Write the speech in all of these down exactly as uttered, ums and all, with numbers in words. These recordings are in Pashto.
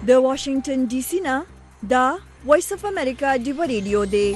د واشنگټن ډي سي نه دا وایس اف امریکا ډیو ریډیو دی.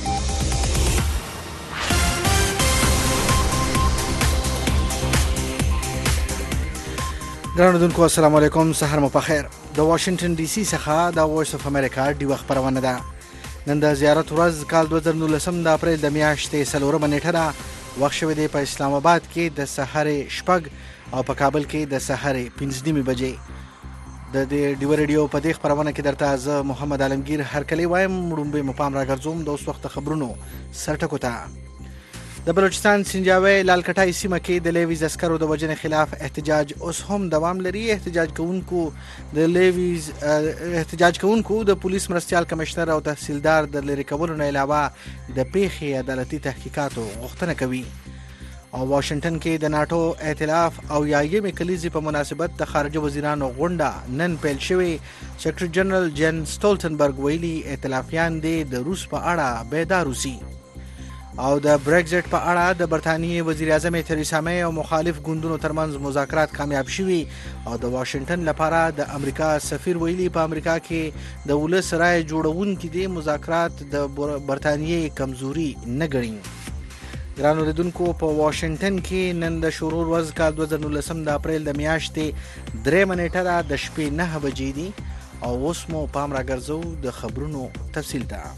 ګرانو دونکو السلام علیکم، سحر مو په خیر. د واشنگټن ډي سي څخه د وایس اف امریکا ډیو خبرونه ده. نن د زیارت ورځ کال دوه زره نولسم د اپریل د میاشتې څلورمه نیټه ده. وخت شوی دی په اسلام آباد کې د سحر شپږ او په کابل کې د سحر پنځه نیمې بجې. د دې ډیو ریډیو په دې خبرونه کې درته زه محمد عالمگیر هرکلی وایم. وړاندې مو پام راګرځوم د اوس وخت خبرونو سرټکو ته. د بلوچستان سنجاوي لالکټای سیمه کې د لیویز عسکرو د وژنې خلاف احتجاج اوس هم دوام لري. احتجاج کوونکو د لیویز احتجاج کوونکو د پولیس مرستيال کمشنر او تحصیلدار د لری کولو نه علاوه د پیښې عدالتي تحقیقاتو غوښتنه کوي. او واشنگټن کې د ناتو ائتلاف او یایمې کلیزې په مناسبت د خارجه وزیرانو غونډه نن پیل شوې. سیکرټری جنرال جن سټولټنبرګ ویلي ائتلافیان د روس په اړه بیدار اوسي. او د بریگزټ په اړه د برتانیې وزیر اعظم تریسا مې او مخالف ګوندونو ترمنځ مذاکرات کامیاب شوي. او د واشنگټن لپاره د امریکا سفیر ویلي په امریکا کې د ولس رای جوړونکو د مذاکرات د برتانیې کمزوري نه ګڼي. ګرانو لیدونکو په واشنگټن کې نن د شروع ورځ کال دوه زره نولسم د اپریل د میاشتې درېمه نیټه ده. د شپې نه بجې دي او اوس مو پام راګرځو د خبرونو تفصیل ته.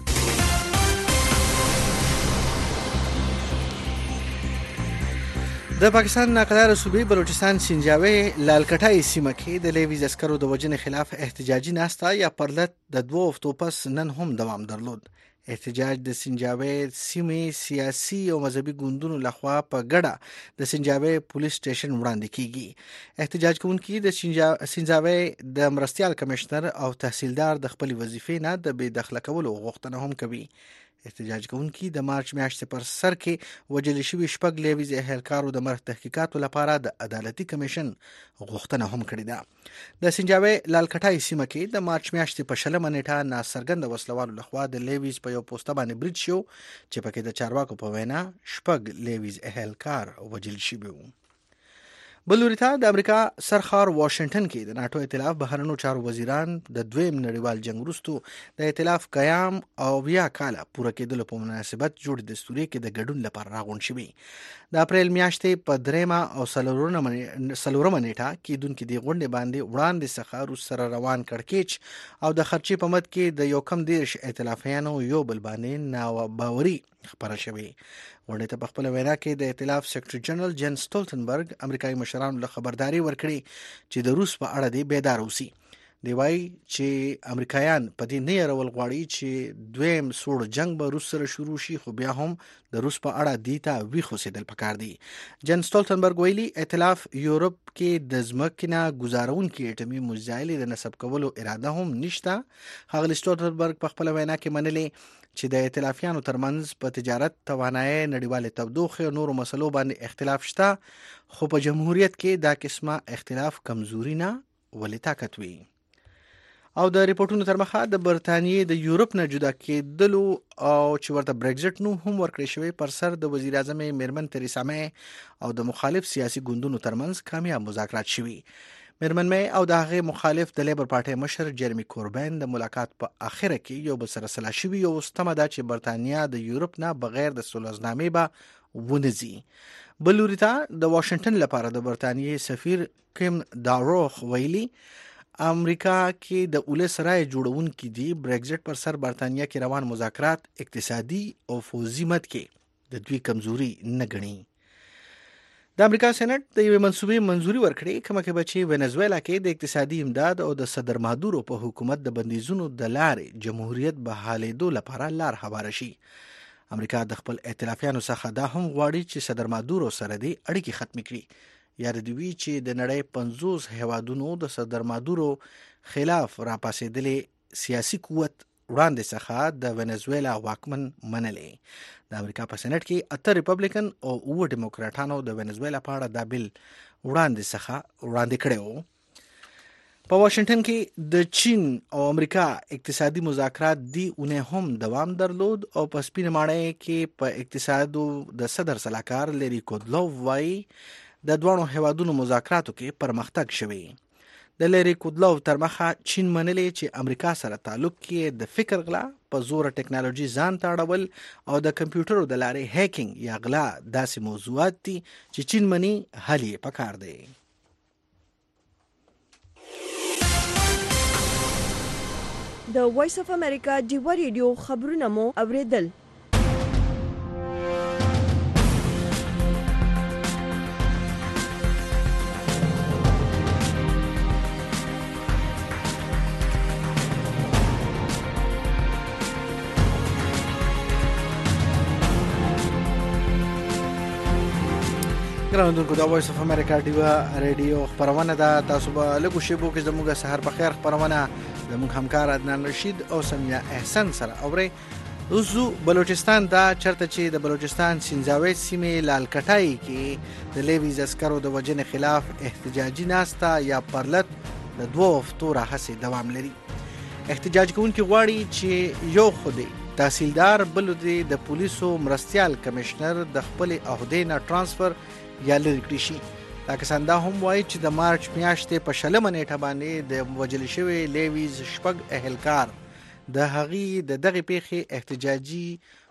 د پاکستان ناقدار صوبې بلوچستان سنجاوي لالکټای سیمه کې د لیویز عسکرو د وژنې خلاف احتجاجي ناسته یا پرلط د دوه هفتو پس نن هم دوام درلود. احتجاج د سنجاوي سیمې سیاسي او مذهبي ګوندونو لخوا په ګډه د سنجاوي پولیس سټیشن وړاندې کیږي. احتجاج کوونکي د سنجاوي د مرستيال کمشنر او تحصیلدار د خپل وظیفې نه د بې دخل کولو غوښتنه هم کوي. احتجاج کوونکي د مارچ میاشتې پر سر کې وجل شوي شپږ لیویز اهلکارو د مرګ تحقیقاتو لپاره د عدالتي کمیشن غوښتنه هم کړې ده. د سنجاوي لالکټای سیمه کې د مارچ میاشتې په شلمه نیټه ناڅرګند وسلوالو لخوا د لیویز په یو پوسټ باندې برید شو چې پکې د چارواکو په وینا شپږ لیویز اهلکار وجل شوي وو. بلوریتا د امریکا سرخار واشنگټن کې د ناتو ائتلاف بهرنیو چارو وزیران د دویم نړیوال جنگ وروسته د ائتلاف قیام او بیا کاله پوره کېدلو په مناسبت جوړ دستوري کې د ګډون لپاره راغونډ شوي. د اپریل میاشتې په دریمه او څلورمه نیټه کېدونکې د غونډې باندې وړاندې څخه روس سره روان کړکېچ او د خرچې په مد کې د یو کم دیرش ائتلافیانو یو بل باندې ناوباوري خبره شوې. غونډې ته په خپل وینا کې د ائتلاف سیکرټری جنرال جن سټولټنبرګ امریکایي مشرانو له خبرداري ورکړي چې د روس په اړه دی بیدار اوسي. دی وایي چې امریکایان په دې نه يرول غواړي چې دویم سوړ جنگ به روس سره شروع شي، خو بیا هم د روس په اړه دی ته وی خوسیدل پکار دي. جن سټولټنبرګ ویلي ائتلاف یورپ کې د ځمکنه گزارونکي اټومي میزایل د نصب کولو اراده هم نشته. هغه سټولټنبرګ په خپل وینا کې منلي چې د ائتلافیانو ترمنځ په تجارت، توانایي، نړیوال تودوخه او نورو مسلو باندې اختلاف شته، خو په جمهوریت کې دا قسمه اختلاف کمزوري نه ولې طاقت وي. او د ریپورتونو تر مخه د برتانیې د یورپ نه جدا کېدلو او چې ورته بریگزټ نو هم ورکړی شوی پر سر د وزیر اعظم میرمن تریسا مې او د مخالف سیاسي ګوندونو ترمنځ کامیاب مذاکرات شوي. میرمن مې او د هغه مخالف د لیبر پارټي مشر جرمی کوربین د ملاقات په اخره کې یو بل سره سلا شوي او ستمه ده چې برتانیا د یورپ نه بغیر د سولزنامې به ونځي. بلوریتا د واشنگټن لپاره د برتانیې سفیر کیم داروخ ویلي امریکا کې د ولس رای جوړونکو دی بریگزټ پر سر برتانیا کې روان مذاکرات اقتصادي او فوزي مد کې د دوی کمزوري نه ګڼي. د امریکا سېنات د یوې منصوبې منځوري ورکړې کومه کې بچي وینزویلا کې د اقتصادي امداد او د صدر مادورو په حکومت د بندیزونو د لارې جمهوریت بحالېدو لپاره لار هواره شي. امریکا د خپل ائتلافیانو څخه دا هم غواړي چې صدر مادورو سره د اړیکې ختم کړي. یا د دوی چې د نړۍ پنځوس هیوادونو د صدر مادورو خلاف راپاسېدلې سیاسي قوت وړاندې څخه د وینزویلا واکمن منلې. د امریکا په سېنات کې اته ریپبلیکن او اوه ډیموکراټانو د وینزویلا په اړه دا بل وړاندې څخه وړاندې کړی وو. په واشنگټن کې د چین او امریکا اقتصادي مذاکرات دی اونې هم دوام درلود او په سپین ماڼۍ کې په اقتصادو د صدر سلاکار لری کودلوف وایي د دوانو هیوادونو مذاکراتو کې پرمختګ شوی. د لری کودلو تر مخه چین منلې چې امریکا سره تعلق کې د فکر غلا په زور ټکنالوژي ځان ته اړول او د کمپیوټرو د لارې هیکینګ یا غلا داسې موضوعات دي چې چین مني حل یې پکار دی. د وایس اف امریکا ډیوا ریډیو خبرونه مو اوریدل. ګرانوونکو د وایس اف امریکا ډیوا ریډیو خبرونه ده. تاسو به لږ شیبو کې زموږ سحر په خیر خبرونه زموږ همکار عدنان رشید او سمیه احسان سره اوري. اوس بلوچستان دا چرته چې د بلوچستان سنجاوي سیمې لالکټای کې د لیویز عسکرو د وجنې خلاف احتجاجي ناستا یا پرلط د دوه هفتو راهیسې دوام لري. احتجاج کوونکي غواړي چې یو خودي تحصیلدار بل د پولیسو مرستیال کمشنر د خپل عہدې نه ترانسفر یا لري کړی شي. دا کسان دا هم وایي چې د مارچ میاشتې په شلمه نیټه باندې د وژل شوي لیویز شپږ اهلکار د هغې د دغې پیښې احتجاجي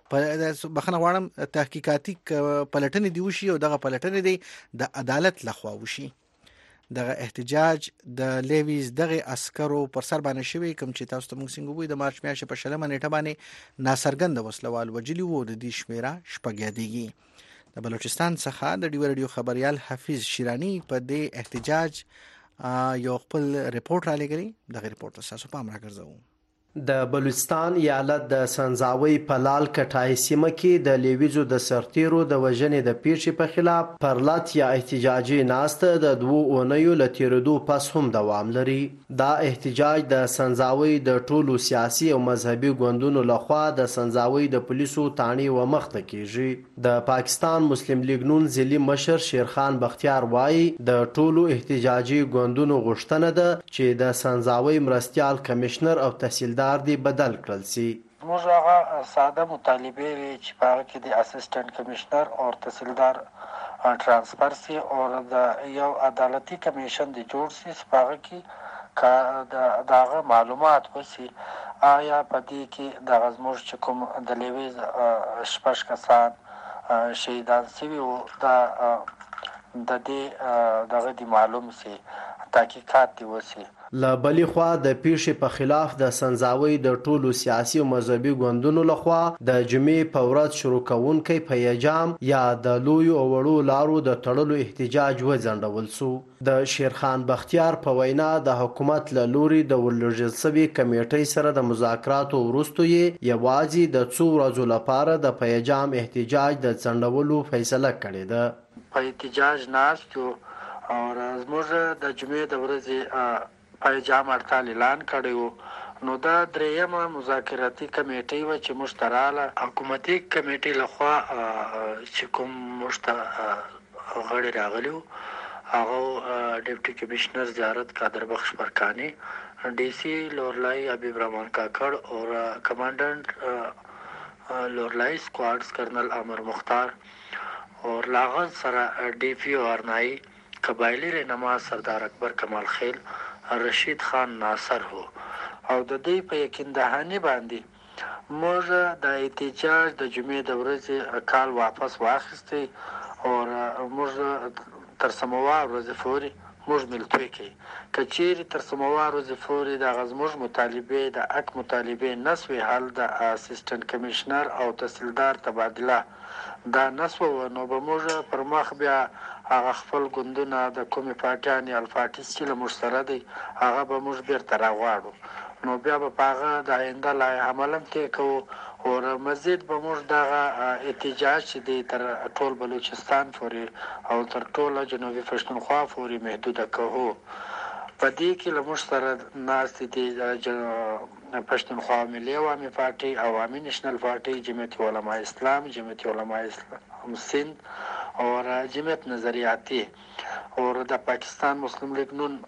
بخښنه غواړم تحقیقاتي پلټنې دي وشي او دغه پلټنې دي د عدالت لخوا وشي. دغه احتجاج د لیویز دغه عسکرو پر سر باندې شوی کوم چې تاسو ته موږ څنګه وایو د مارچ میاشتې په شلمه نیټه باندې ناڅرګنده وسلوال وجلي وو. د دې شمیره شپږ یادېږي. د بلوچستان څخه د ډیوا ریډیو خبريال حفیظ شیرانی په دې احتجاج یو خپل ریپورت را لګري. دغه ریپورت تاسو پام راګرځو. د بلوچستان ایالت د سنځاوي په لال کټای سیمه کې د لیویزو د سرتیرو د وژنې د پیښې په خلاف پرلط یا احتجاجي ناسته د دوو اونیو له تیرېدو پس هم دوام لري. دا احتجاج د سنځاوي د ټولو سیاسي او مذهبي ګوندونو لخوا د سنځاوي د پولیسو تاڼې ومخته کیږي. د پاکستان مسلم لیگ نون ضلعي مشر شیرخان بختیار وایي د ټولو احتجاجي ګوندونو غوښتنه ده چې د سنځاوي مرستیال کمشنر او تحصیلدار دی بدل کړل سي. موږ هغه ساده مطالبه وی چې په هغه کې د اسسټنټ کمشنر او تحصیلدار ترانسفر سي او د یو عدالتي کمیشن د جوړ سي په هغه کې کا دغه معلومات وسی آیا په دې کې د غزموش چې کوم د لیویز شپږ کسان شهیدان سوي او د د دې دغه دی معلوم سي تحقیقات دی وسی. له بلې خوا د پیښې په خلاف د سنځاوي د ټولو سیاسي او مذهبي ګوندونو لخوا د جمعې په ورځ شروع کوونکی پیجام یا د لویو او وړو لارو د تړلو احتجاج وځنډول سو. د شیرخان بختیار په وینا د حکومت له لوري د ولرژل سوي کمیټې سره د مذاکراتو وروسته یې یوازې د څو ورځو لپاره د پیجام احتجاج د ځنډولو فیصله کړې ده. په احتجاج ناستو او زموږ د جمعې د ورځې پیجام هړتال اعلان کړی و. نو دا درېیمه مذاکراتي کمیټې وه چې موږ ته راغله. حکومتي کمیټې لخوا چې کوم موږ ته غړي راغلي وو هغه ډیپټي کمشنر زیارت قادر بخش برکاني، D C Loralai Habib Rehman Kakar और commandant Loralai squads colonel Amar Mukhtar और लागत सरा डी पी ओ आरनाई कबायली रहनुमा सरदार अकबर कमाल खेल रशीद खान नासर हो او د دې په یقین دهاني باندې موږ د احتجاج د جمعې د ورځې کال واپس واخیستی او موږ تر سموار ورځې فوري موږ ملتوي کوي. کچېرې تر سموار ورځې فوري د غزموږ مطالبې د اک مطالبې نسوي حل د اسسټنټ کمشنر او تحصیلدار تبادله دا نسو نو به موږ پر مخ بیا هغه خپل ګوندونه د کومې پارټیانې الفاټیس چې له موږ سره دی هغه به موږ بیرته راغواړو. نو بیا به په هغه د آینده لایحه عمل هم طی کوو او مزید به موږ دغه احتجاج چې دی تر ټول بلوچستان پورې او تر ټوله جنوبي پښتونخوا پورې محدوده کوو. په دې کې له موږ سره ناستې دي پښتونخوا ملي عوامي پارټي، عوامي نېشنل پارټي، جمعیت علماء اسلام، جمعیت علماء اسلام سند اور جمعیت نظریاتی اور د پاکستان مسلم لیگ نون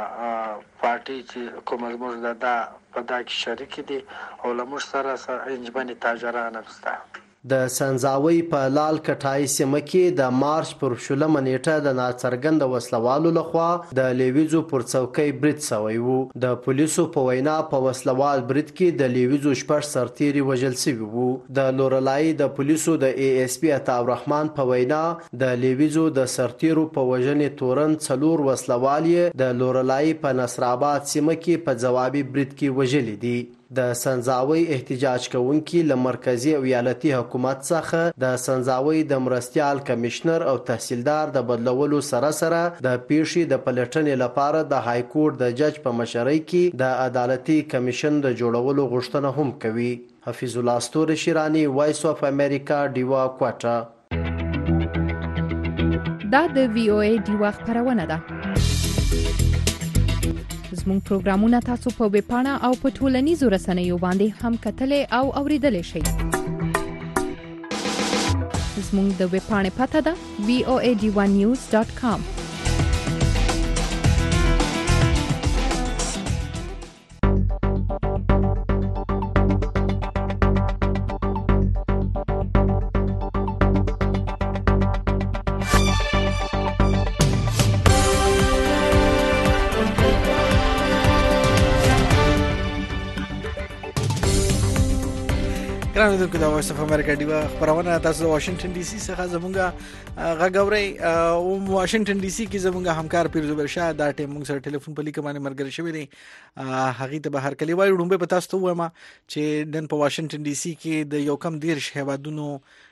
پارټي چې کوم زموږ د دا په دا کې شریک دي او له موږ سره انجمن تاجران هم شته. د سنځاوي په لال کټای سیمه کې د مارچ پر شلمه نیټه د ناڅرګند وسلوالو لخوا د لیویزو پر څوکۍ برید شوی و. د پولیسو په وینا په وسلوال برید کې د لیویزو شپږ سرتیري وژل شوي وو. د لورلای د پولیسو د ای اس پی عطا الرحمن په وینا د لیویزو د سرتیرو په وژنې تورن څلور وسلوال د لورلای په نصر آباد سیمه کې په ځوابي برید کې وژلي دي. د سنځاوي احتجاج کوونکي له مرکزي او ایالتي حکومت څخه د سنځاوي د مرستیال کمشنر او تحصیلدار د بدلولو سره سره د پیښې د پلټنې لپاره د های کورټ د جج په مشرۍ کې د عدالتي کمیشن د جوړولو غوښتنه هم کوي. حفیظ الله استوري شیرانی، وایس اف امریکا، ډیوا کوټا. دا د وی او ای ډیوا خبرونه ده. زموږ پروګرامونه تاسو په ویب پاڼه او په ټولنیزو رسنیو باندې هم کتلای او اوریدلای شئ. زموږ د ویب پاڼې پته ده وی او ای ډی ون نیوز ډاټ کام. ګرانو دونکو د وایس اف امریکا ډیوا خبرونه تاسو د واشنگټن ډي سي څخه زمونږه غاګوري او واشنگټن ډي سي کې زمونږه همکار پیر زبر شاه دا ټیم موږ سره ټلیفون په لیکه باندې مرګري شوی دی. هغه ته به هر کلی وایو ډومبه په تاسو ته وایم چې نن په واشنگټن ډي سي کې د یو کم دیرش هیوادونو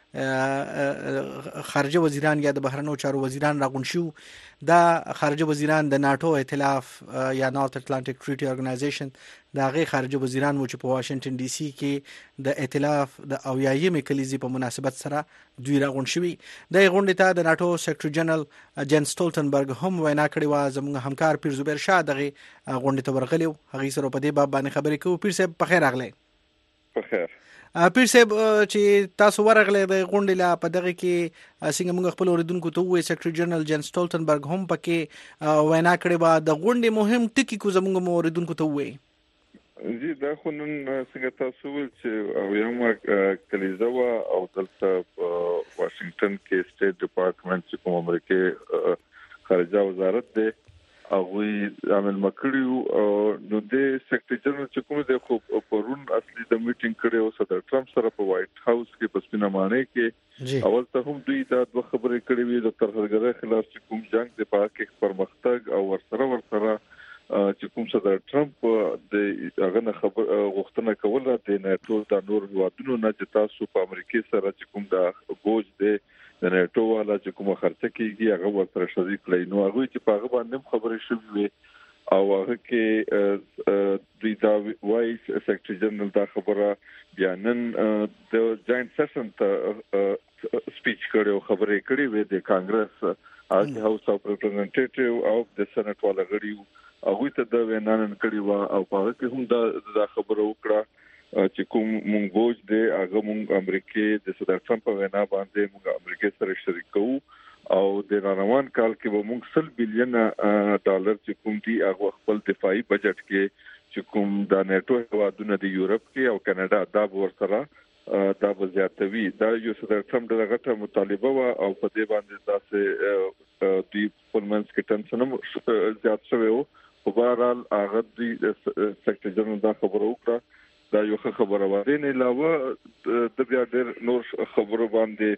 خارجه وزیران یا د بهرنیو چارو وزیران راغون شو. دا خارجه وزیران د ناتو ائتلاف یا نارث اټلانټیک ټریټي اورګنایزیشن دا غي خارجه وزیران و چې په واشنگټن ډي سي کې د ائتلاف د اویایمې کلیزې په مناسبت سره دوی راغون شوي. د غونډې ته د ناتو سیکریټری جنرال جن سټولټنبرګ هم وینا کړې و. زموږ همکار پیر زبیر شاه دغه غونډې ته ورغلی و. هغه سره په دې باب باندې خبرې کوو. پیر صاحب په خیر راغلی. په خیر. پیر صاحب چې تاسو ورغله د غونډې لا په دغه کې څنګه موږ خپل اوریدونکو ته وایي سیکریټری جنرال جن سټولټنبرګ هم پکې وینا کړې و. د غونډې مهم ټکی کو زموږ اوریدونکو ته وایي. جی دا خو نن څنګه تاسو ول چې او یم کلیزه وا او دلته واشنگټن کې سټیټ ډپارټمنټ چې کوم امریکای خارجه وزارت دی هغه عمل مکړیو نو د سیکریټری جنرال چې کوم دی خو پرون اصلي د میټینګ کړو صدر ټرمپ سره په وایټ هاوس کې په سپینمانه کې اول ته هم دوی دا دوه خبرې کړې وي د ترهګرۍ خلاف چې کوم جنگ دی په کې پرمختګ او ورسره ورسره چې کوم صدر ټرمپ د هغه خبر غوښتنه کوله د ناتو د نور هیوادونو نه چې تاسو په امریکا سره چې کوم د بوج دی د ناتو والا چې کومه خرڅه کیږي هغه ورسره شریک کړي. نو هغه چې په هغه باندې خبرې شوې او هغه کې دوی دا وایي سیکریټری جنرال دا خبره بیانن د جاینټ سیشن ته سپیچ کړو خبرې کړې وې د کانګرس هغه هاوس اف ریپرزنټیټیو او د سېنات والا غړي هغه ته دا وینان کړی و او په هغه کې هم دا دا خبره وکړه چې کوم مونږ بوج دی هغه مونږ امریکا د صدر ټرمپ وینا باندې مونږ امریکا سره شریک کوو او د روان کال کې به مونږ سل بلین ډالر چې کوم دی هغه خپل دفاعي بجټ کې چې کوم د ناتو هیوادونو د یورپ کې او کاناډا دا ورسره دا وزیاتوي. دا یو صدر ټرمپ دغه مطالبه و او په دې باندې تاسو دوی پرمنس کې ټنشن زیات شوی و. په بهرحال هغه دوی سیکریټری جنرال دا خبره وکړه. دا یو خبره و. د نه علاوه د بیا ډېر نور خبرو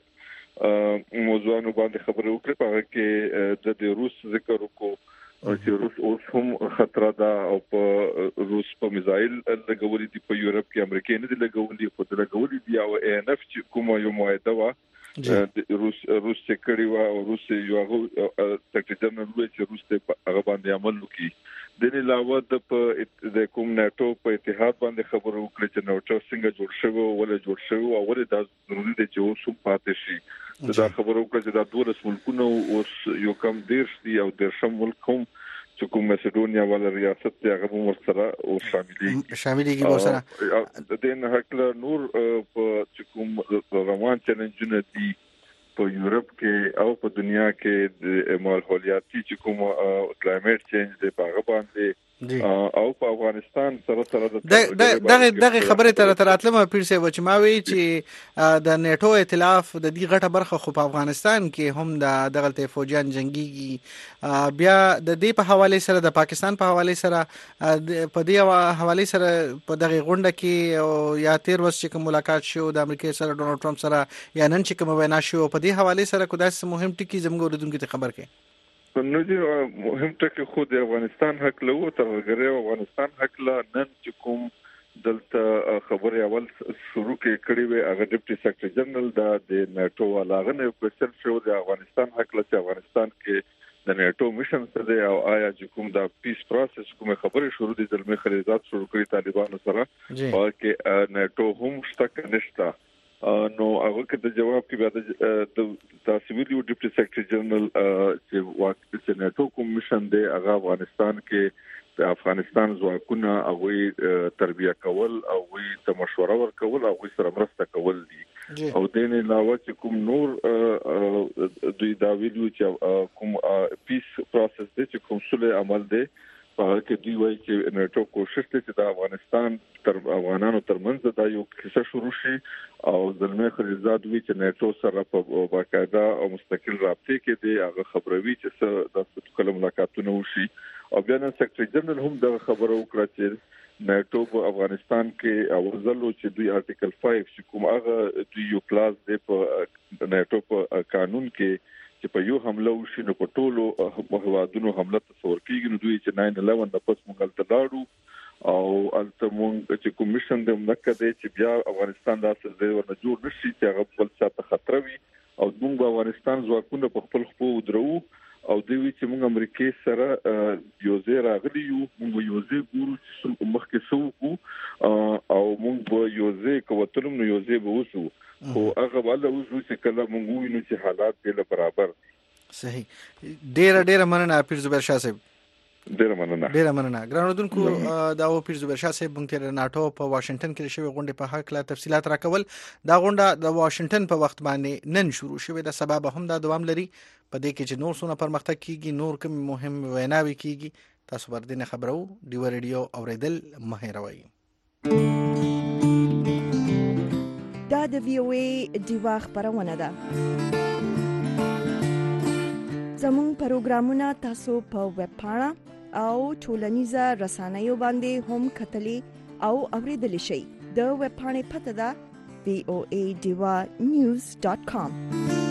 باندې موضوعونو باندې خبرې وکړې. په هغه کې د روس ذکر وکړو چې روس اوس هم خطر ده او په روس په میزایل لګولې دي په یورپ کې امریکا نه دي لګولې خو د لګولې دي او ای ان اف چې کومه یو معاهده و روس روس چې کړی و او روس یو سیکریټری جنرال وایي چې روس ته هغه باندې عمل وکړي. د نه علاوه د د کوم ناتو په اتحاد باندې خبرو وکړي چې ناتو څنګه جوړ شوی او ولې جوړ شوی او ولې دا ضروري دی چې اوس هم پاتې شي. دا خبرو وکړي چې دا دولس ملکونه اوس یو کم دیرش دي او دیرشم ملک هم چې کوم مسیډونیا ولا ریاست دی هغه هم ورسره او شاملي شاملېږي ورسره. د دې هکله نور په چې کوم روان چیلنجونه دي په یورپ کې او په دنیا کې د ماحولیاتي چې کوم کلایمټ چینج دی په هغه باندې او په افغانستان سره سره د دغه دغه خبره تر تراتلمه پیرسه و چې ما وی چې د نیټو ائتلاف د دې غټه برخه خو په افغانستان کې هم د دغه فوجان جنگيږي بیا د دې په حواله سره د پاکستان په حواله سره په دې حواله سره په دغه غونډه کې یا تیر ورځ چې کوم ملاقات شو د امریکا سره ډونالد ټرمپ سره یا نن چې کوم وینا شو په دې حواله سره کو داس مهم ټکی زموږ اوریدونکو ته خبر کړي. نو دي مهم ټکی خو د افغانستان حق له ترغره افغانستان حق له نن چې کوم دلته خبري اول شروع کې کړي وي هغه ډیپټي سیکرټری جنرال د نیټو ولاغنه کوشش شو د افغانستان حق له افغانستان کې د نیټو میشن سره او آیا چې کوم د پیس پروسس کوم خبري شروع دي د مخالفت شروع کړي طالبانو سره او کې نیټو هم شته نشته نو هغه کې د جواب کې بیا د تاسو ویلو ډیپټي سیکرټری جنرال چې واکې چې نیټو کومیشن دی هغه افغانستان کې د افغانستان ځواکونه هغه تربیه کول او د مشوره ورکول او سره مرسته کول دي او د نه علاوه چې کوم نور دوی دا ویلو چې کوم پیس پروسس دی چې کوم سله عمل دی په کې دی وایي چې نیټو کوشش کوي چې د افغانستان تر افغانانو ترمنځ دا یو کیسه شروع شي او زلمه خلیزاد وی چې نیټو سره په باقاعده او مستقل رابطه کې دی هغه خبروي چې د کله ملاقاتونه وشي او بیا نن سیکرټری جنرال هم دا خبره وکړه چې نیټو په افغانستان کې اوزلو چې دوی آرټیکل پنځه چې کوم هغه دوی یو کلاس دی په نیټو په قانون کې چې په یو حمله وشي نو په ټولو هوادونو حمله تصور کیږي نو دوی چې ناین الیون د پس مونږ ته لاړو او الته مونږ چې کومیشن د مکه دی چې بیا افغانستان داسې ځای ورنه جوړ نشي چې هغه بل څه ته خطر وي او موږ په افغانستان ځواکونه په خپل خپل درو او دوی چې موږ امریکای سره یو ځای راغلی یو موږ یو ځای ګورو چې مخکې سو او موږ به یو ځای کوتلم نو یو ځای به وسو خو هغه بالا وسو چې کله موږ وینو چې حالات به برابر. صحیح. ډیر ډیر مننه پیر زبیر شاه صاحب. ډیر مننه. ډیر مننه. ګرانودونکو دا و پیر زبیر شاه صاحب مونږ ته ناتو په واشنگټن کې شوی غونډه په حق لا تفصيلات راکول. دا غونډه د واشنگټن په وخت باندې نن شروع شوې ده سبب هم دا دوام لري په دې کې چې نور څونه پرمختګ کیږي نور کوم مهم ویناوي کیږي تاسو ورته خبرو ډیو ریډیو اوریدل مهیروي. دا د وی او ای دیوا خبرونه ده. زموږ پروګرامونه تاسو په ویب پاڼه او ټولنیزه رسنیو باندې هم کتلی او اوریدلی شئ. د ویب پاڼې پته ده وی او ای دیوا نیوز ډاٹ کام.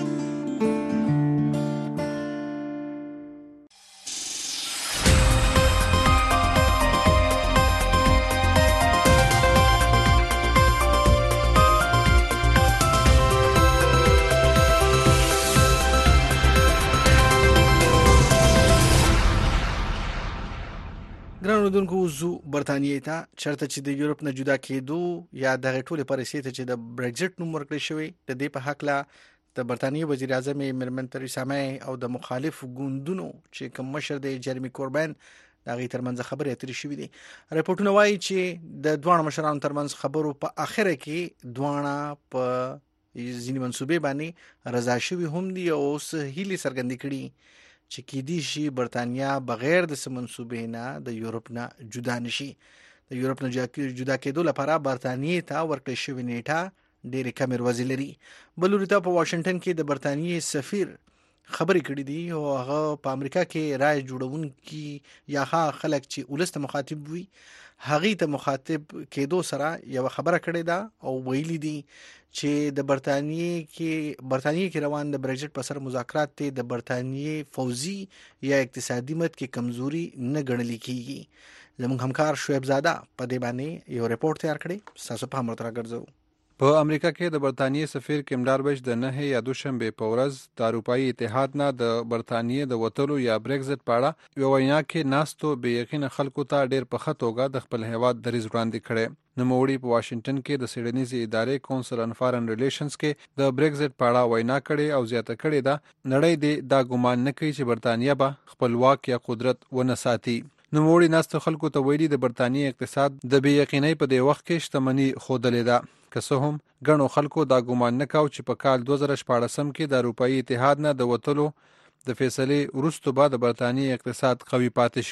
ګرانودونکو زو برتانیې ته چرته چې د یورپ نه جدا کېدو یا د ټولې پالیسۍ ته چې د برگزټ نوم ورکړل شوی د دې په حق لا د برتانیې وزیر اعظم میرمن تریسا مې او د مخالف ګوندونو چې کوم مشر دی جرمی کوربین دا غي ترمنځ خبرې اترې شوې دي. راپورټونه وایي چې د دوه مشرانو ترمنځ خبرو په اخره کې دوه په ځینې منسوبې باندې رضا شوی هم دي او هیلي څرګندې کړي چې کې دي شي برتانیا بغیر د سمنسوبې نه د یورپ نه جدا نشي. د یورپ نه جدا کېدو لپاره برتانیې ته ورکړل شوی نیټه ډېر کم ورځې لري. بلوري ته په واشنگټن کې د برتانیې سفیر خبرې کړې دي او هغه په امریکا کې رائے جوړونکي یا ها خلک چې ولست مخاطب وي هغه ته مخاطب کېدو سره یو خبره کړې ده او ویلي دي چې د برتانیې کې برتانیې کې روان د برگزټ په سر مذاکرات ته د برتانیې فوزي یا اقتصادي مت کې کمزوري نه ګڼل کیږي. زموږ همکار شعیب زاده په دې باندې یو ریپورت تیار کړی تاسو په همرته راګرځو. په امریکا کې د برتانیې سفیر کیم ډاربش د نه یا دوشنبه په ورځ د اروپאי اتحاد نه د برتانیې د وټلو یا برگزټ په اړه یو وینا کې ناستو به یقین خلکو ته ډېر په خطوګه د خپل هیواد دریځ وړاندې کړي. نوموړي په واشنگټن کې د سیډنیزي ادارې کونسل ان فارن ریلیشنز کې د برگزټ په اړه وینا کړې او زیاته کړې ده نړۍ دې دا ګمان نه کوي چې برتانیا به خپلواک یا قدرت ونه ساتي. نوموړي ناستو خلکو ته ویلي د برتانیې اقتصاد د بې یقینۍ په دې وخت کې شتمني ښودلې ده. که څه هم ګڼو خلکو دا ګمان نه کاوه چې په کال دوه زره شپاړسم کې د اروپאי اتحاد نه د وټلو د فیصلې وروسته به د برتانیې اقتصاد قوي پاتې شي.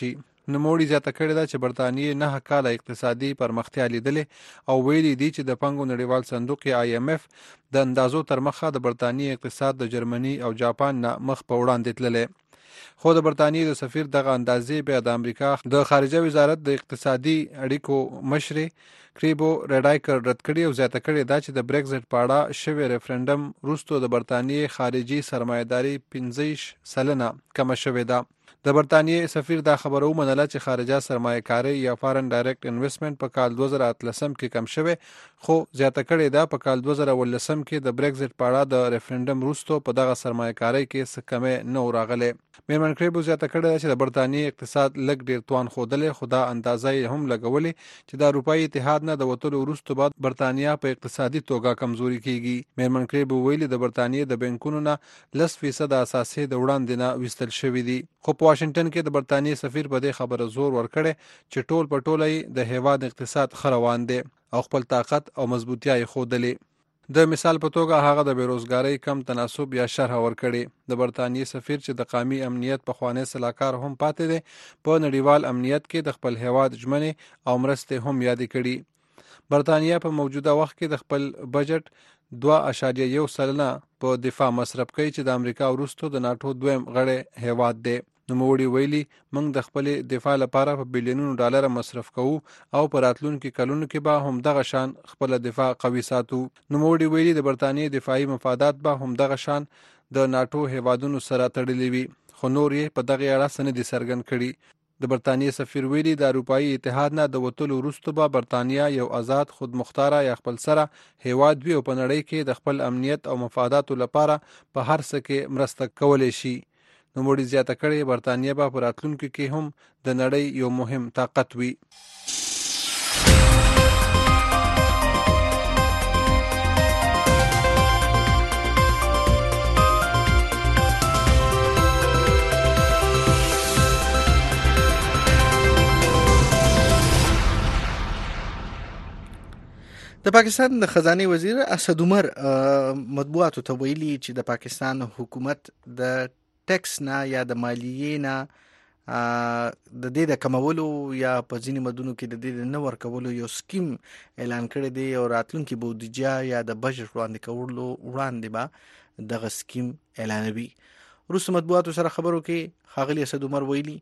نوموړي زیاته کړې ده چې برتانیې نه کاله اقتصادي پرمختیا لیدلې او ویلي دي چې د پنګو نړیوال صندوق یا آی ایم اف د اندازو تر مخه د برتانیې اقتصاد د جرمني او جاپان نه مخ په وړاندې تللی، خو د برتانیې د سفیر دغه اندازې بیا د امریکا د خارجه وزارت د اقتصادي اړیکو مشرې کریبو ریډایکر رد کړي او زیاته کړې ده چې د بریکزټ په اړه شوی ریفرنډم وروسته د برتانیې خارجي سرمایه‌داري پنځه سلنه کمه شوې ده. د برتانیې سفیر دا خبره ومنله چې خارجه سرمایه‌کاري یا فارن ډایرکټ انویسټمنټ په کال دوه زره اتلسم کې کم شوی، خو زیاته کړې ده په کال دوه زره ولسم کې د بریکزټ په اړه د ریفرنډم وروسته په دغه سرمایه‌کاري کې څه کمې نه و راغلی. میرمن کریبو زیاته کړې ده چې د برتانیې اقتصاد لږ ډیر توان ښودلی، خو دا اندازه یې هم لګولې چې د اروپایي اتحاد نه د وتلو وروسته بعد برتانیا په اقتصادي توګه کمزوري کیږي. میرمن کریبو ویلي د برتانیې د بانکونو نه لس فیصد اساسي د وړاندې نه ویستل شوي دي، خو په واشنګټن کې د برتانیې سفیر په دې خبره زور ورکړی چې ټول په ټوله یې د هیواد اقتصاد ښه روان دی او خپل طاقت او مضبوطیا یې ښودلې. د مثال په توګه هغه د بیروزګارۍ کم تناسب یا شرح ورکړي. د برتانیې سفیر چې د قومي امنیت پخوانی سلاکار هم پاتې دی، په نړیوال امنیت کې د خپل هیواد ژمنې او مرستې هم یادې کړي. برتانیه په موجوده وخت کې د خپل بجټ دوه اعشاریه یو سلنه په دفاع مصرف کوي چې د امریکا وروسته د ناټو دویم غړی هیواد دی. نوموړي ویلي موږ د خپل دفاع لپاره په بیلیونونو ډالر مصرف کوو او په راتلونکي کلونو کې به هم دغه شان خپل دفاع قوي ساتو. نوموړي ویلي د برتانیې دفاعي مفادات به هم دغه شان د ناټو هیوادونو سره تړلي وي، خو نور یې په دغه اړه څه نه دي څرګند کړي. د برتانیې سفیر ویلي د اروپایي اتحاد نه د وتلو وروسته به برتانیا یو آزاد خودمختاره یا خپل سره هیواد وي او په نړۍ کې د خپل امنیت او مفاداتو لپاره په هر څه کې مرسته کولی شي. نوموړي زیاته کړې برتانیه به په راتلونکي کې هم د نړۍ یو مهم طاقت وي. د پاکستان د خزانه وزیر اسد عمر مطبوعاتو ته ویلي چې د پاکستان حکومت د ټیکس نه یا د مالیې نه د دې د کمولو یا په ځینې مدونو کې د دې د نه ورکولو یو سکیم اعلان کړی دی او راتلونکي بودیجه یا د بجټ وړاندې کولو وړاندې به دغه سکیم اعلانوي. وروسته مطبوعاتو سره خبرو کې ښاغلي اسد عمر ویلي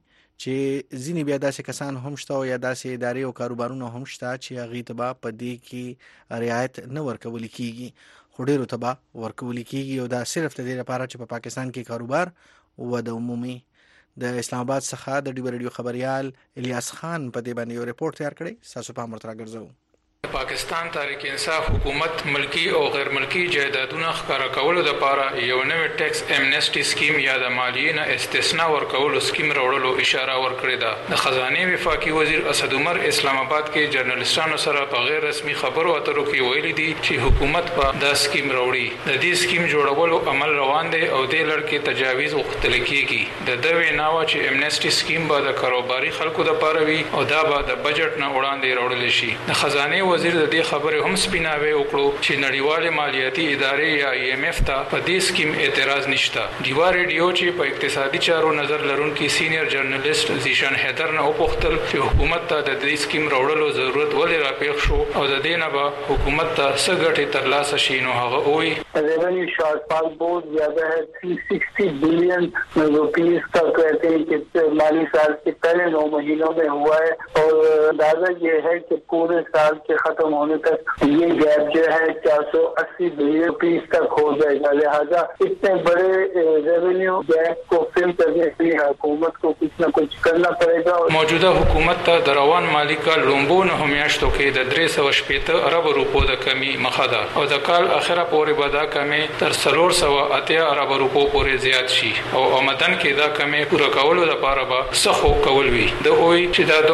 چې ځینې بیا داسې کسان هم شته او یا داسې ادارې او کاروبارونه هم شته چې هغې ته به په دې کې رعایت نه ورکول کېږي، خو ډېرو ته به ورکول کېږي او دا صرف د دې لپاره چې په پاکستان کې کاروبار وده ومومي. د اسلام آباد څخه د ډیو رادیو خبريال الیاس خان په دې باندې یو رپورت تیار کړی، تاسو په امر راګرځو. پاکستان تحریک انصاف حکومت ملکی او غیر ملکی جایدادونه ښکارا کولو لپاره یو نوې ټیکس امنیسټي سکیم یا د مالیې نه استثناء ورکولو سکیم راوړلو اشاره ورکړې ده. د خزانه وفاقي وزیر اسد عمر اسلام آباد کې جرنالستانو سره په غیر رسمي خبرو اترو کې ویلي دي چې حکومت په دا سکیم راوړي. د دې سکیم جوړولو عمل روان دی او د لړ کې تجاویز غوښتل کېږي. د دوی ناوه چې امنیسټي سکیم به د کاروباري خلکو لپاره وي او دا به د بجټ نه وړاندې راوړل شي. د خزانه وزیر د دې خبرې هم سپیناوی وکړو چې نړیوال مالیاتي ادارې یا آی ایم اف ته په دې سکیم اعتراض نشته. دیوا ریډیو چې په اقتصادي چارو نظر لرونکي سینیئر جرنالست زیشان حیدر نه وپوښتل چې حکومت ته د دې سکیم راوړلو ضرورت ولې راپېښ شو او د دې نه به حکومت ته څه ګټې ترلاسه شي، نو هغه وایي रेवेन्यू शॉर्टफॉल बहुत ज्यादा है, तीन सौ साठ बिलियन रुपीस का कहते हैं कि माली साल के पहले नौ महीनों में हुआ है और अंदाजा ये है कि पूरे साल के खत्म होने तक ये गैप जो है चार सौ अस्सी बिलियन रुपीस तक हो जाएगा. लिहाजा इतने बड़े रेवेन्यू गैप को फिल करने के लिए हुकूमत को कुछ न कुछ करना पड़ेगा. मौजूदा हुकूमत ته د روان مالی کال لومبونه هم میاشتو کې د درې سوه شپېته ارب روپو د کمی مخه ده او د کال اخره پورې به دا کمی تر څلور سوه اتیا ارب روپو پورې زیات شي او آمدن کې دا کمی پوره کولو لپاره به سخو کول وي. د وایي چې دا دومره غټ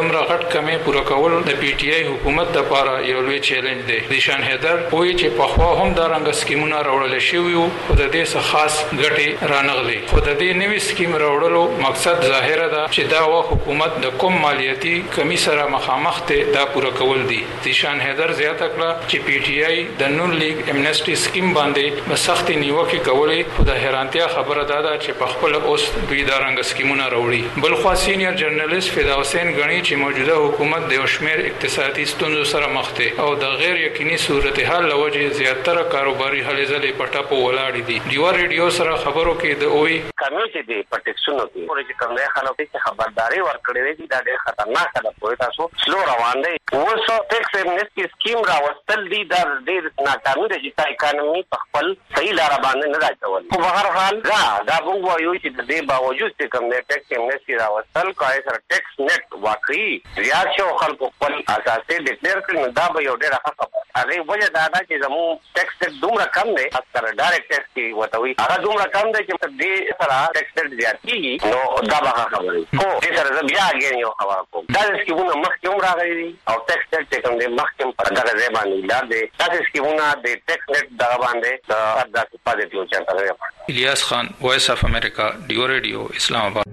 کمې پوره کول د پی ټی آی حکومت لپاره یو لوی چیلنج دی. ذیشان حیدر وایي چې پخوا هم دا رنګ سکیمونه راوړل شوي وو خو د دې څخه خاص ګټې رانغلي. خو د دې نوي سکیم راوړلو مقصد ظاهره ده چې دا و حکومت د کوم مالیاتي کمی سره مخامخ ته دا پوره کول دي. ذیشان حیدر زیاته کړه چې پی ټی آی د نون لیگ امنیسټي سکیم باندې په سختي نیوکه کولې خو د حیرانتیا خبره ده چې په خپل اوس دوی دا رنګ سکیمونه راوړي. بل خو سینیئر جرنالیست فدا حسین غنی چې موجوده حکومت د شمیر اقتصادي ستونزو سره مخ ده او د غیر یقیني صورتحال لوجه زیاتره کاروباري هلې ځلې پټه په ولاړ دي. دیو ریډیو سره خبرو کې د اوې کمیټې دی پټیکشنو کې ورته کوم نه خلک چې خبرداري ورکړي دي دا ډېر خطرناک ده. په تاسو سلو روان دي اوسو ټیکس امنیسټي سکیم راوستل دي دا ډېر ناکامي ده چې اکانومي په خپل صحیح لار باندې نه راځول. په هر حال دا دا وایو چې د دې باوجود چې کوم نه ټیکس امنیسټي راوستل کوي سره ټیکس نیټ واقعي ریاض شو خلکو خپل اساسي ډیکلیئر کړي دا به یو ډېر ښه خبره. هغه وجه دا ده چې زمو ټیکس دومره کم دی اکثر ډایرکټ ټیکس کې وتوي هغه دومره کم دی چې دې سره ټیکس زیات کیږي نو دا به خبره خو دې سره بیا اگین یو خبره کوم دا سکیمونه مخکې راغلي دي او ټیکس ټیکس کوم دې مخکې پر دغه ځای باندې لا دي دا سکیمونه د ټیکس نیټ دا باندې دا د پاتې یو چانه راغلی. الیاس خان وایس اف امریکا دیو ریډیو اسلام آباد.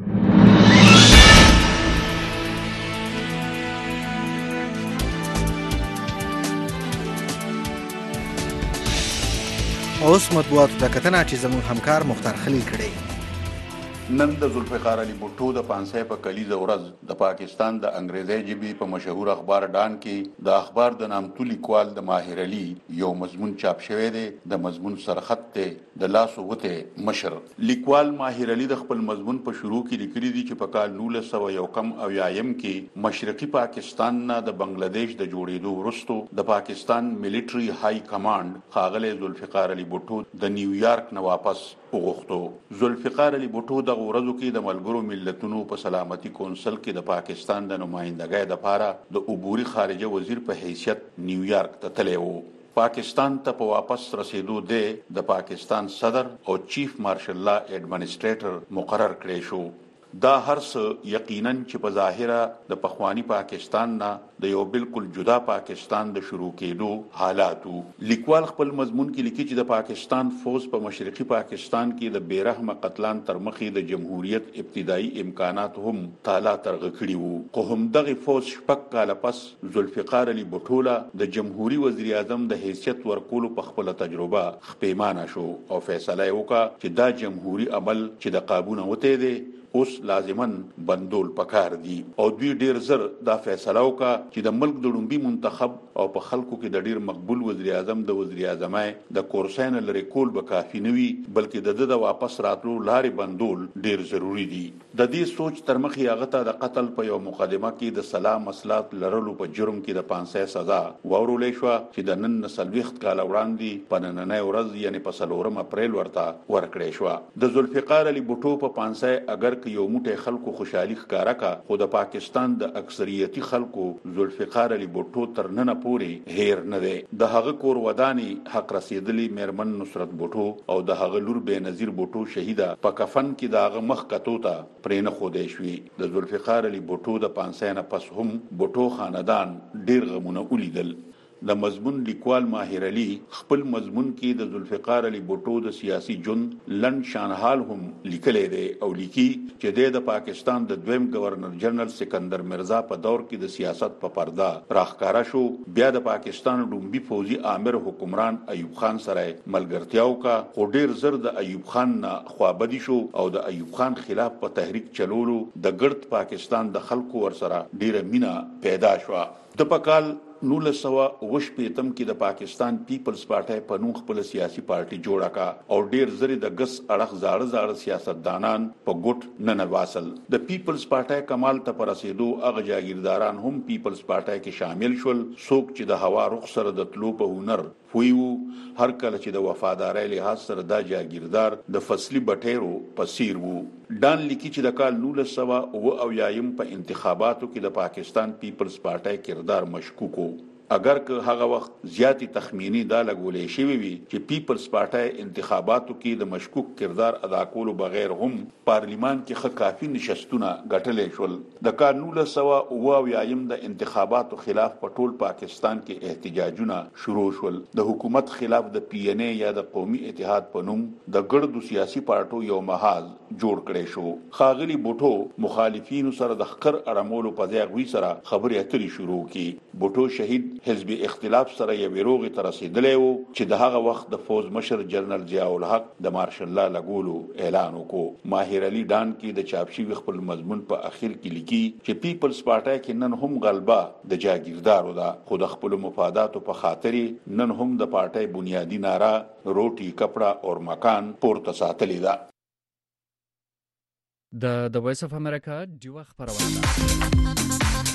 اوس مطبوعاتو ته کتنه چې زموږ همکار مختار خلیل کړی. نن د ذوالفقار علي بوټو د پانسۍ په کلیزه ورځ د پاکستان د انګریزي ژبې په مشهور اخبار ډان کې د اخبار د نامتو لیکوال د ماهر علي یو مضمون چاپ شوی دی. د مضمون سرخط ته د لاس وته مشر لیکوال ماهر علي د خپل مضمون په شروع کې لیکلي دي چې په کال نولس سوه یو کم او یایم کې مشرقي پاکستان نه د بنگلاديش د جوړېدو وروسته د پاکستان ملټري های کمانډ ښاغلی ذوالفقار علي بوټو د نیویارک نه واپس وغوښتو. ذوالفقار علي بوټو د ورځو کې د ملګرو ملتونو په سلامتي کونسل کې د پاکستان د نمائندګۍ لپاره د عبوري خارجه وزیر په حیثیت نیویارک ته تللی و. پاکستان ته په واپس رسیدو د پاکستان صدر او چیف مارشل لا ایڈمنسټریټر مقرر کړی شو. دا هر څه یقینا چې په ظاهره د پخوانی پاکستان نه د یو بالکل جدا پاکستان د شروع کېدو حالاتو. لیکوال خپل مضمون کې لیکي چې د پاکستان فوج په مشرقي پاکستان کې د بیرحمه قتلان تر مخې د جمهوریت ابتدایي امکانات هم تالا ترغه کړي وو. خو هم دغه فوج شپږ کاله پس ذوالفقار علي بوټو د جمهوریت وزیر اعظم د حیثیت ورکولو په خپل تجربه خپېمانه شو او فیصله وکړه چې دا جمهوریت عمل چې د قابونه وته دی اوس لازمن بندول پکار دي او دوی ډیر زر دا فیصله وکړه چې د ملک د لومبي منتخب او په خلکو کې د ډیر مقبول وزیر اعظم د وزیر اعظمای د کورسین لري کول به کافي نه وي بلکې د د واپس راتلو لارې بندول ډیر ضروری دي. د دې سوچ تر مخې هغه ته د قتل په یو مقدمه کې د سلام مسلات لرلو په جرم کې د پانسۍ سزا ورولې شو چې د نن نسلويخت کال وړاندې په نننۍ ورځ یعنی په څلورم اپریل ورته ورکړې شو. د ذوالفقار علي بوټو په پانسۍ اگر یو موټی خلکو خوشحالي ښکارا کا خو د پاکستان د اکثریتي خلکو ذوالفقار علي بوټو تر نن پورې هیر نه دی. د هغه کور ودانی حق رسیدلی میرمن نصرت بوټو او د هغه لور بېنظیر بوټو شهیده په کفن کې د هغه مخ کتو ته پرې نه خودې شوې. د ذوالفقار علي بوټو د پانسۍ نه پس هم بوټو خاندان ډیر غمونه ولیدل. د مضمون لیکوال ماهر علي خپل مضمون کې د ذوالفقار علي بوټو د سیاسي ژوند لنډ شانحال هم لیکلی دی او لیکي چې د پاکستان د دویم گورنر جنرال سکندر مرزا په دور کې د سیاست په پرده راخکارا شو. بیا د پاکستان لومبي فوجي آمر حکمران ایوب خان سره ملګرتیاو کا خو ډیر زر د ایوب خان نه خوابدي شو او د ایوب خان خلاف په تحریک چلولو د ګرد پاکستان د خلکو ورسره ډیره مینا پیدا شو. د پکال نولس سوه اوه شپېتم کې د پاکستان پیپلز پارټۍ په نوم خپل سیاسي پارټي جوړه کا او ډیر زری د ګس اړخ زاړه زاړه سیاستدانان په ګوټ نه نواسل. د پیپلز پارټۍ کمال ته پر رسیدو هغه جاگیرداران هم پیپلز پارټۍ کې شامل شول څوک چې د هوا رخ سره د تلو په هنر پویو. هر کله چې د وفادارۍ لحاظ سره دا جاگیردار د فصلی بټیرو پسیر وو. ډان لیکي چې د کال نولس سوه اوه اویایم په انتخاباتو کې د پاکستان پیپلز پارټۍ کردار مشکوک وو. اگر که هغه وخت زیاتی تخمینی دا لګولې شوی وي چې پیپلز پارټي انتخاباتو کې د مشکوک کردار ادا کولو بغیر هم پارلیمان کې خه کافي نشستونه ګټلې شول. د کال نولس سوه اوه اویایم د انتخاباتو خلاف په ټول پاکستان کې احتجاجونه شروع شول. د حکومت خلاف د پی ان ای یا د قومي اتحاد په نوم د ګردو سیاسي پارټو یو محاذ جوړ کړی شو. خاغلی بوټو مخالفینو سره د خکر اړمولو په ځای غوي سره خبرې اترې شروع کړي. بوټو شهید حزب اختلاف سره یو وروغي تر رسیدلی وو چې د هغه وخت د فوز مشر جنرال ضیاء الحق د مارشل لا لګولو اعلان وکړو. ماهر علي ډان کې د چاپشي خپل مضمون په اخر کې لیکي چې پیپلز پارټي کې نن هم غلبه د جاگیردارو ده، خو د خپل مفاداتو په خاطر نن هم د پارټي بنیادی ناره روټي کپڑا اور مکان پورته ساتلی ده. د د وایس اف امریکا ډیو خبرونه